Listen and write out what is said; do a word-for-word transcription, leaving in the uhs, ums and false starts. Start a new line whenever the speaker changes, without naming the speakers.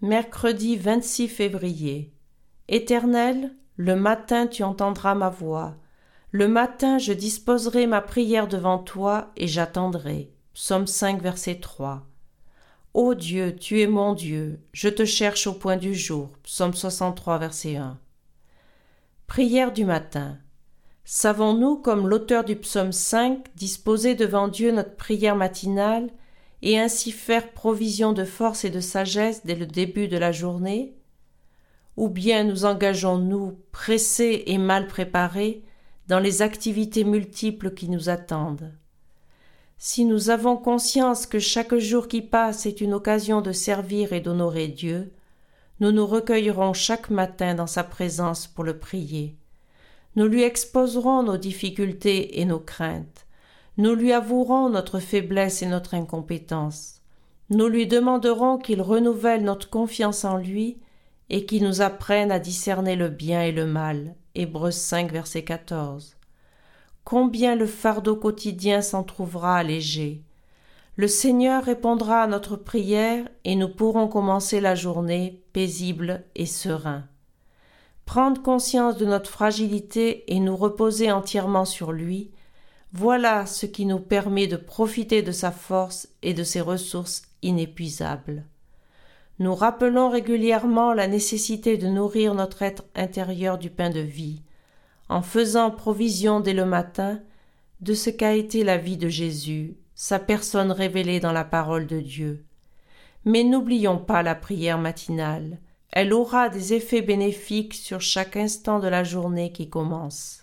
Mercredi vingt-six février. Éternel, le matin tu entendras ma voix. Le matin je disposerai ma prière devant toi et j'attendrai. Psaume cinq, verset trois. Ô Dieu, tu es mon Dieu, je te cherche au point du jour. Psaume soixante-trois, verset un. Prière du matin. Savons-nous, comme l'auteur du psaume cinq, disposer devant Dieu notre prière matinale et ainsi faire provision de force et de sagesse dès le début de la journée? Ou bien nous engageons-nous, pressés et mal préparés, dans les activités multiples qui nous attendent? Si nous avons conscience que chaque jour qui passe est une occasion de servir et d'honorer Dieu, nous nous recueillerons chaque matin dans sa présence pour le prier. Nous lui exposerons nos difficultés et nos craintes. Nous lui avouerons notre faiblesse et notre incompétence. Nous lui demanderons qu'il renouvelle notre confiance en lui et qu'il nous apprenne à discerner le bien et le mal. Hébreux cinq, verset quatorze. Combien le fardeau quotidien s'en trouvera allégé. Le Seigneur répondra à notre prière et nous pourrons commencer la journée paisible et serein. Prendre conscience de notre fragilité et nous reposer entièrement sur lui, voilà ce qui nous permet de profiter de sa force et de ses ressources inépuisables. Nous rappelons régulièrement la nécessité de nourrir notre être intérieur du pain de vie, en faisant provision dès le matin de ce qu'a été la vie de Jésus, sa personne révélée dans la parole de Dieu. Mais n'oublions pas la prière matinale. Elle aura des effets bénéfiques sur chaque instant de la journée qui commence.